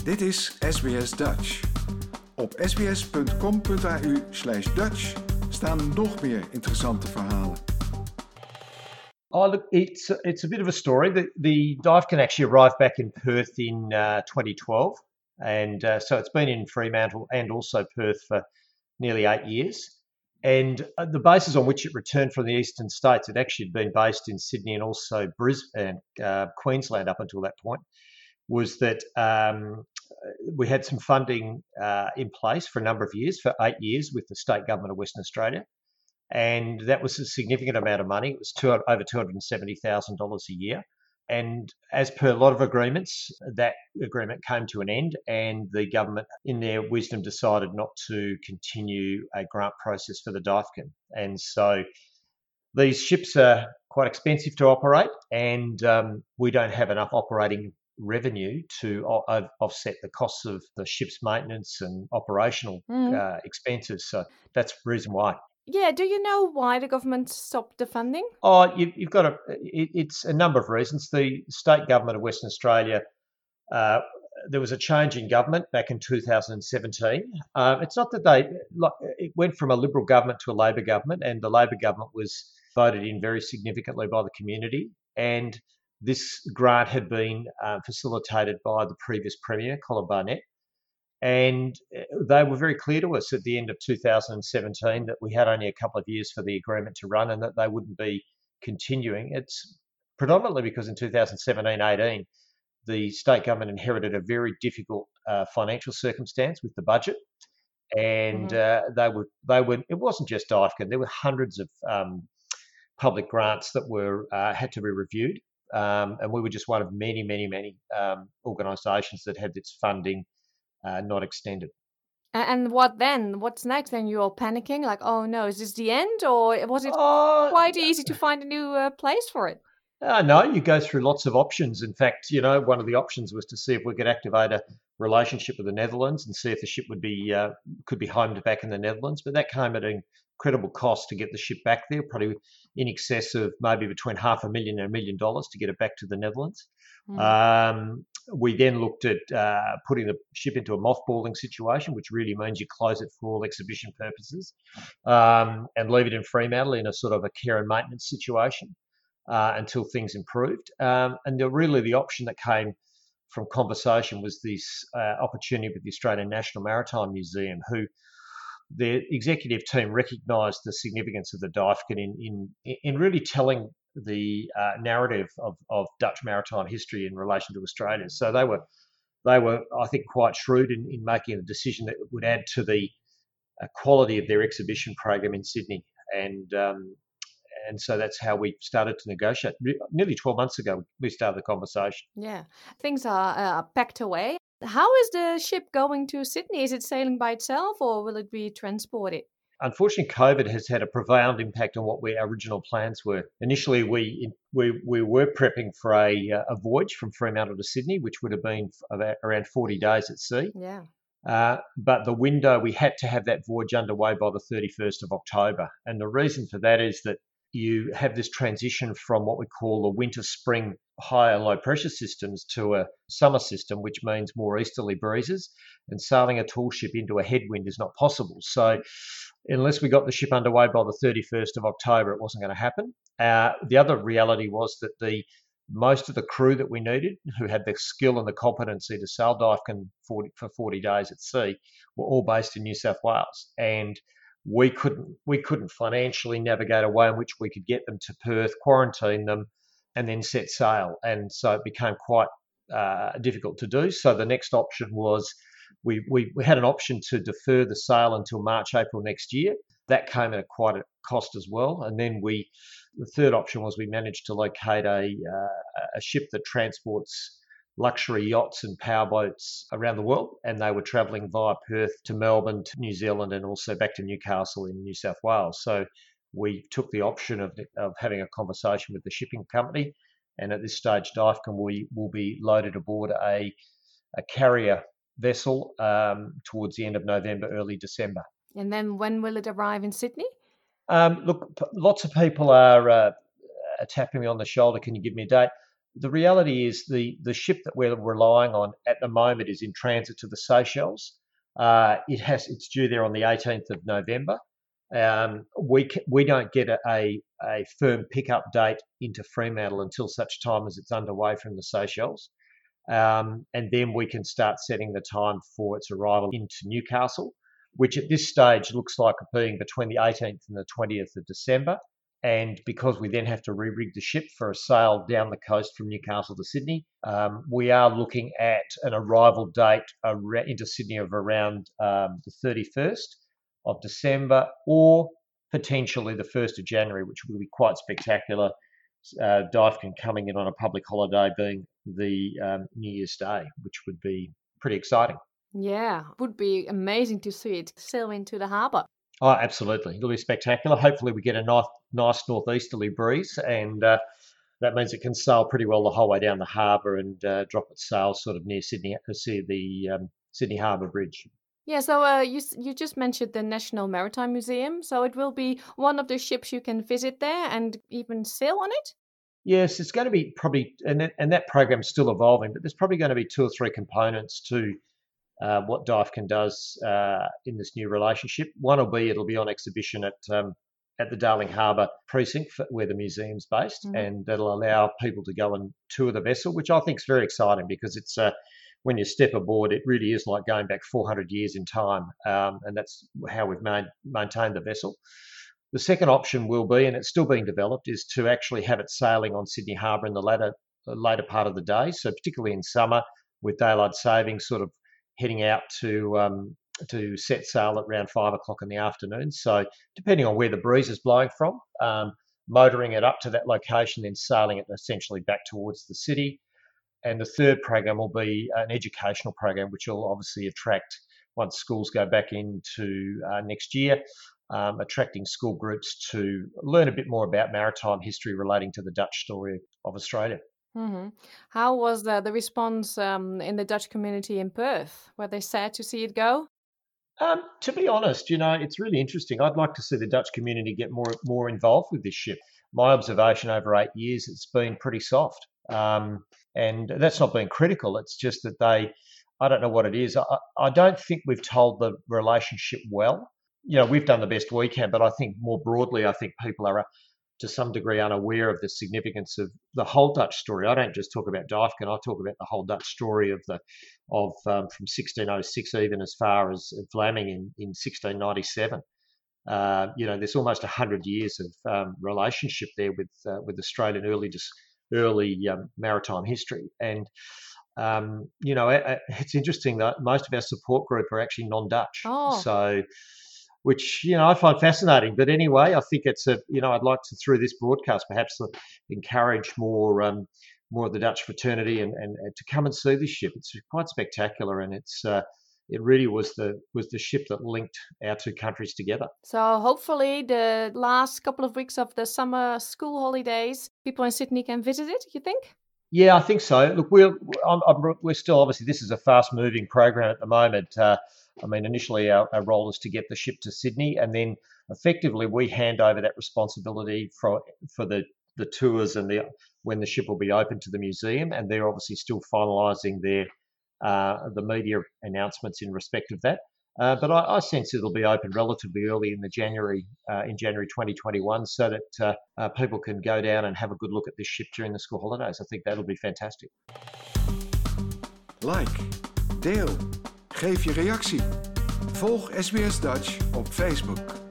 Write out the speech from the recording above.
Dit is SBS Dutch. Op sbs.com.au/Dutch staan nog meer interessante verhalen. Oh, look, it's a bit of a story. The Divecon actually arrived back in Perth in 2012, and so it's been in Fremantle and also Perth for nearly 8 years. And the basis on which it returned from the eastern states, it actually had been based in Sydney and also Brisbane, Queensland up until that point, was that we had some funding in place for a number of years, for 8 years, with the state government of Western Australia. And that was a significant amount of money. It was over $270,000 a year. And as per a lot of agreements, that agreement came to an end, and the government, in their wisdom, decided not to continue a grant process for the Divecon. And so these ships are quite expensive to operate, and we don't have enough operating revenue to offset the costs of the ship's maintenance and operational expenses. So that's the reason why. Yeah, do you know why the government stopped the funding? Oh, you've got it's a number of reasons. The state government of Western Australia, there was a change in government back in 2017. It's not that it went from a Liberal government to a Labor government, and the Labor government was voted in very significantly by the community. And this grant had been facilitated by the previous Premier, Colin Barnett. And they were very clear to us at the end of 2017 that we had only a couple of years for the agreement to run and that they wouldn't be continuing. It's predominantly because in 2017-18, the state government inherited a very difficult financial circumstance with the budget. And they were. It wasn't just Divecon. There were hundreds of public grants that had to be reviewed. And we were just one of many organisations that had its funding not extended. And what then? What's next? Then you're all panicking, like, oh no, is this the end? Or was it quite easy to find a new place for it? No, you go through lots of options. In fact, one of the options was to see if we could activate a relationship with the Netherlands and see if the ship could be homed back in the Netherlands. But that came at an incredible cost to get the ship back there, probably in excess of maybe between $500,000 and $1 million to get it back to the Netherlands. We then looked at putting the ship into a mothballing situation, which really means you close it for all exhibition purposes and leave it in Fremantle in a sort of a care and maintenance situation until things improved. And the option that came from conversation was this opportunity with the Australian National Maritime Museum, who their executive team recognised the significance of the Divecon in really telling the narrative of Dutch maritime history in relation to Australia. So they were, I think, quite shrewd in making a decision that would add to the quality of their exhibition program in Sydney. And so that's how we started to negotiate. Nearly 12 months ago, we started the conversation. Yeah, things are packed away. How is the ship going to Sydney? Is it sailing by itself or will it be transported? Unfortunately, COVID has had a profound impact on what our original plans were. Initially, we were prepping for a voyage from Fremantle to Sydney, which would have been around 40 days at sea. Yeah. But the window, we had to have that voyage underway by the 31st of October. And the reason for that is that you have this transition from what we call the winter-spring high and low pressure systems to a summer system, which means more easterly breezes, and sailing a tall ship into a headwind is not possible. So unless we got the ship underway by the 31st of October, it wasn't going to happen. The other reality was that most of the crew that we needed, who had the skill and the competency to sail Divecon for 40 days at sea, were all based in New South Wales. And we couldn't financially navigate a way in which we could get them to Perth, quarantine them, and then set sail. And so it became quite difficult to do. So the next option was we had an option to defer the sail until March, April next year. That came at quite a cost as well. And then the third option was we managed to locate a ship that transports luxury yachts and powerboats around the world, and they were travelling via Perth to Melbourne, to New Zealand, and also back to Newcastle in New South Wales. So we took the option of having a conversation with the shipping company, and at this stage, Divecon will be loaded aboard a carrier vessel towards the end of November, early December. And then when will it arrive in Sydney? Look, lots of people are tapping me on the shoulder. Can you give me a date? the reality is the ship that we're relying on at the moment is in transit to the Seychelles. It's due there on the 18th of November. We don't get a firm pickup date into Fremantle until such time as it's underway from the Seychelles. And then we can start setting the time for its arrival into Newcastle, which at this stage looks like being between the 18th and the 20th of December. And because we then have to re-rig the ship for a sail down the coast from Newcastle to Sydney, we are looking at an arrival date into Sydney of around the 31st of December, or potentially the 1st of January, which would be quite spectacular. Dyfken coming in on a public holiday being the New Year's Day, which would be pretty exciting. Yeah, it would be amazing to see it sail into the harbour. Oh, absolutely. It'll be spectacular. Hopefully we get a nice northeasterly breeze, and that means it can sail pretty well the whole way down the harbour and drop its sails sort of near Sydney, the Sydney Harbour Bridge. Yeah, so you just mentioned the National Maritime Museum, so it will be one of the ships you can visit there and even sail on it? Yes, it's going to be probably, and that program's still evolving, but there's probably going to be 2 or 3 components to what Dyfken does in this new relationship. One will be it'll be on exhibition at the Darling Harbour precinct where the museum's based, and that'll allow people to go and tour the vessel, which I think is very exciting because it's when you step aboard, it really is like going back 400 years in time, and that's how we've maintained the vessel. The second option will be, and it's still being developed, is to actually have it sailing on Sydney Harbour in the later part of the day. So particularly in summer, with daylight saving, sort of heading out to set sail at around 5 o'clock in the afternoon. So depending on where the breeze is blowing from, motoring it up to that location, then sailing it essentially back towards the city. And the third program will be an educational program, which will obviously attract, once schools go back into next year, attracting school groups to learn a bit more about maritime history relating to the Dutch story of Australia. Mm-hmm. How was the response in the Dutch community in Perth? Were they sad to see it go? To be honest, it's really interesting. I'd like to see the Dutch community get more involved with this ship. My observation over 8 years, it's been pretty soft. And that's not being critical. It's just that I don't know what it is. I don't think we've told the relationship well. We've done the best we can, but I think more broadly, I think people are to some degree unaware of the significance of the whole Dutch story. I don't just talk about Dyfken. I talk about the whole Dutch story from 1606 even as far as Vlaming in 1697. There's almost 100 years of relationship there with Australian early maritime history. And, it's interesting that most of our support group are actually non-Dutch. Oh. So, which, I find fascinating. But anyway, I think it's I'd like to, through this broadcast, perhaps encourage more of the Dutch fraternity and to come and see this ship. It's quite spectacular, and it really was the ship that linked our 2 countries together. So hopefully the last couple of weeks of the summer school holidays, people in Sydney can visit it, you think? Yeah, I think so. Look, we're still, obviously, this is a fast-moving program at the moment. Initially our role is to get the ship to Sydney, and then effectively we hand over that responsibility for the tours and when the ship will be open to the museum, and they're obviously still finalising the media announcements in respect of that. But I sense it'll be open relatively early in January 2021, so that people can go down and have a good look at this ship during the school holidays. I think that'll be fantastic. Like, deel, geef je reactie. Volg SBS Dutch op Facebook.